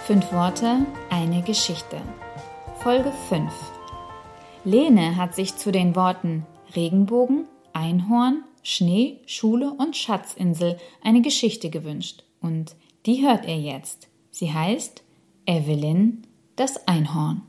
5 Worte, eine Geschichte. Folge 5. Lene hat sich zu den Worten Regenbogen, Einhorn, Schnee, Schule und Schatzinsel eine Geschichte gewünscht. Und die hört ihr jetzt. Sie heißt Evelyn, das Einhorn.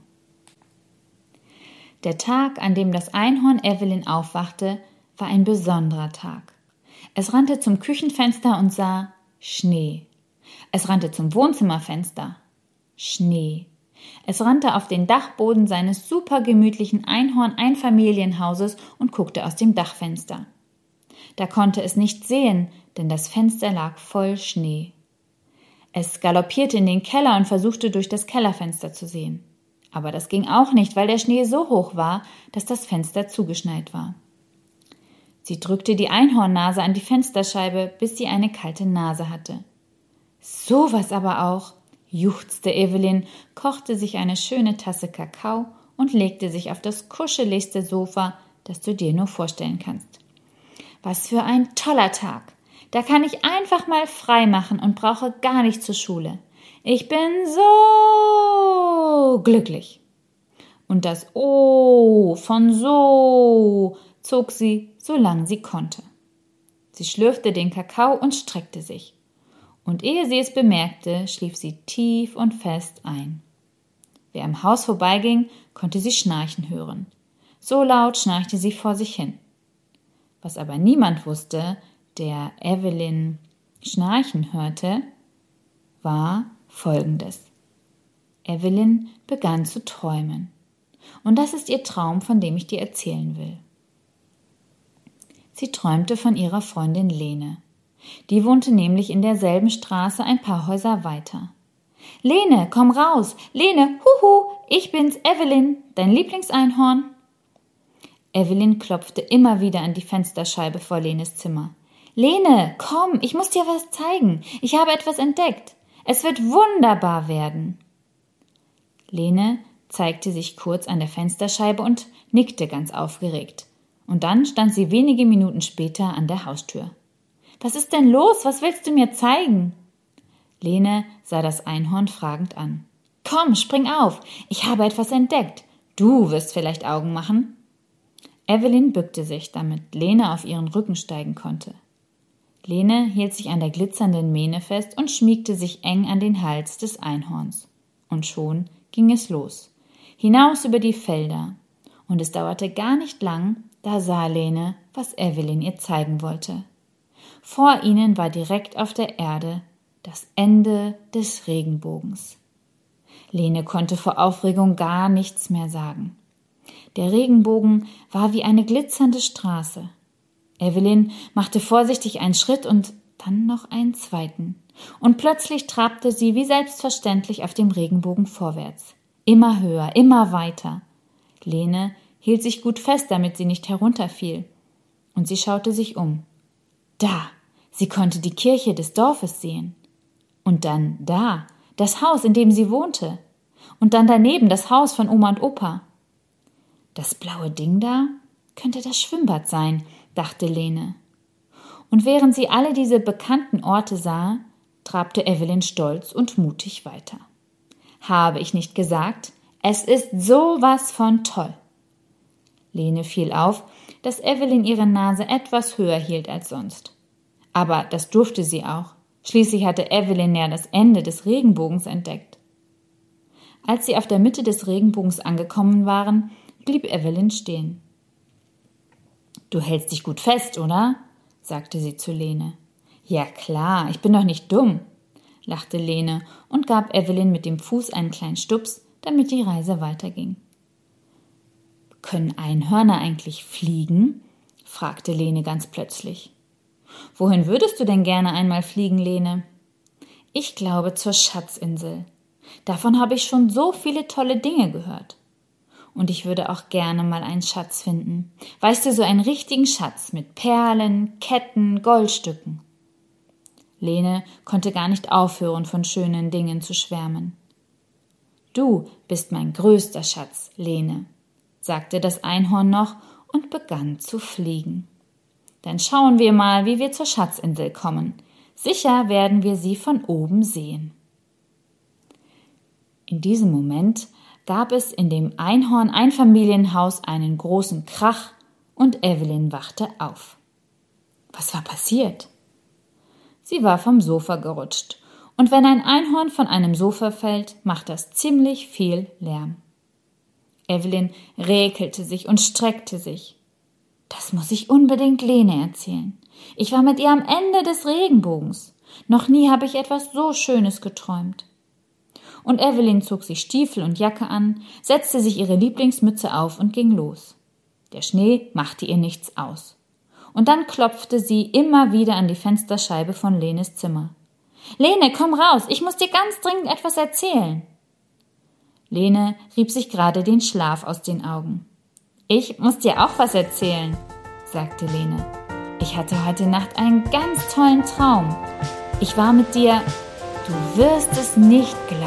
Der Tag, an dem das Einhorn Evelyn aufwachte, war ein besonderer Tag. Es rannte zum Küchenfenster und sah Schnee. Es rannte zum Wohnzimmerfenster. Schnee. Es rannte auf den Dachboden seines supergemütlichen Einhorn-Einfamilienhauses und guckte aus dem Dachfenster. Da konnte es nicht sehen, denn das Fenster lag voll Schnee. Es galoppierte in den Keller und versuchte, durch das Kellerfenster zu sehen. Aber das ging auch nicht, weil der Schnee so hoch war, dass das Fenster zugeschneit war. Sie drückte die Einhornnase an die Fensterscheibe, bis sie eine kalte Nase hatte. Sowas aber auch, juchzte Evelyn, kochte sich eine schöne Tasse Kakao und legte sich auf das kuscheligste Sofa, das du dir nur vorstellen kannst. Was für ein toller Tag! Da kann ich einfach mal frei machen und brauche gar nicht zur Schule. Ich bin so glücklich. Und das O von so zog sie, solange sie konnte. Sie schlürfte den Kakao und streckte sich. Und ehe sie es bemerkte, schlief sie tief und fest ein. Wer im Haus vorbeiging, konnte sie schnarchen hören. So laut schnarchte sie vor sich hin. Was aber niemand wusste, der Evelyn schnarchen hörte, war Folgendes. Evelyn begann zu träumen. Und das ist ihr Traum, von dem ich dir erzählen will. Sie träumte von ihrer Freundin Lene. Die wohnte nämlich in derselben Straße ein paar Häuser weiter. »Lene, komm raus! Lene, huhu, ich bin's, Evelyn, dein Lieblingseinhorn!« Evelyn klopfte immer wieder an die Fensterscheibe vor Lenes Zimmer. »Lene, komm, ich muss dir was zeigen. Ich habe etwas entdeckt. Es wird wunderbar werden.« Lene zeigte sich kurz an der Fensterscheibe und nickte ganz aufgeregt. Und dann stand sie wenige Minuten später an der Haustür. »Was ist denn los? Was willst du mir zeigen?« Lene sah das Einhorn fragend an. »Komm, spring auf! Ich habe etwas entdeckt. Du wirst vielleicht Augen machen.« Evelyn bückte sich, damit Lene auf ihren Rücken steigen konnte. Lene hielt sich an der glitzernden Mähne fest und schmiegte sich eng an den Hals des Einhorns. Und schon ging es los. Hinaus über die Felder. Und es dauerte gar nicht lang, da sah Lene, was Evelyn ihr zeigen wollte. Vor ihnen war direkt auf der Erde das Ende des Regenbogens. Lene konnte vor Aufregung gar nichts mehr sagen. Der Regenbogen war wie eine glitzernde Straße. Evelyn machte vorsichtig einen Schritt und dann noch einen zweiten. Und plötzlich trabte sie wie selbstverständlich auf dem Regenbogen vorwärts. Immer höher, immer weiter. Lene hielt sich gut fest, damit sie nicht herunterfiel. Und sie schaute sich um. Da, sie konnte die Kirche des Dorfes sehen. Und dann da, das Haus, in dem sie wohnte. Und dann daneben das Haus von Oma und Opa. Das blaue Ding da könnte das Schwimmbad sein, dachte Lene. Und während sie alle diese bekannten Orte sah, trabte Evelyn stolz und mutig weiter. Habe ich nicht gesagt, es ist sowas von toll. Lene fiel auf, dass Evelyn ihre Nase etwas höher hielt als sonst. Aber das durfte sie auch. Schließlich hatte Evelyn ja das Ende des Regenbogens entdeckt. Als sie auf der Mitte des Regenbogens angekommen waren, blieb Evelyn stehen. »Du hältst dich gut fest, oder?« sagte sie zu Lene. »Ja klar, ich bin doch nicht dumm«, lachte Lene und gab Evelyn mit dem Fuß einen kleinen Stups, damit die Reise weiterging. »Können Einhörner eigentlich fliegen?« fragte Lene ganz plötzlich. »Wohin würdest du denn gerne einmal fliegen, Lene?« »Ich glaube zur Schatzinsel. Davon habe ich schon so viele tolle Dinge gehört. Und ich würde auch gerne mal einen Schatz finden. Weißt du, so einen richtigen Schatz mit Perlen, Ketten, Goldstücken.« Lene konnte gar nicht aufhören, von schönen Dingen zu schwärmen. »Du bist mein größter Schatz, Lene«, sagte das Einhorn noch und begann zu fliegen. »Dann schauen wir mal, wie wir zur Schatzinsel kommen. Sicher werden wir sie von oben sehen.« In diesem Moment gab es in dem Einhorn-Einfamilienhaus einen großen Krach und Evelyn wachte auf. Was war passiert? Sie war vom Sofa gerutscht, und wenn ein Einhorn von einem Sofa fällt, macht das ziemlich viel Lärm. Evelyn räkelte sich und streckte sich. Das muss ich unbedingt Lene erzählen. Ich war mit ihr am Ende des Regenbogens. Noch nie habe ich etwas so Schönes geträumt. Und Evelyn zog sich Stiefel und Jacke an, setzte sich ihre Lieblingsmütze auf und ging los. Der Schnee machte ihr nichts aus. Und dann klopfte sie immer wieder an die Fensterscheibe von Lenes Zimmer. »Lene, komm raus, ich muss dir ganz dringend etwas erzählen.« Lene rieb sich gerade den Schlaf aus den Augen. »Ich muss dir auch was erzählen«, sagte Lene. »Ich hatte heute Nacht einen ganz tollen Traum. Ich war mit dir, du wirst es nicht glauben.«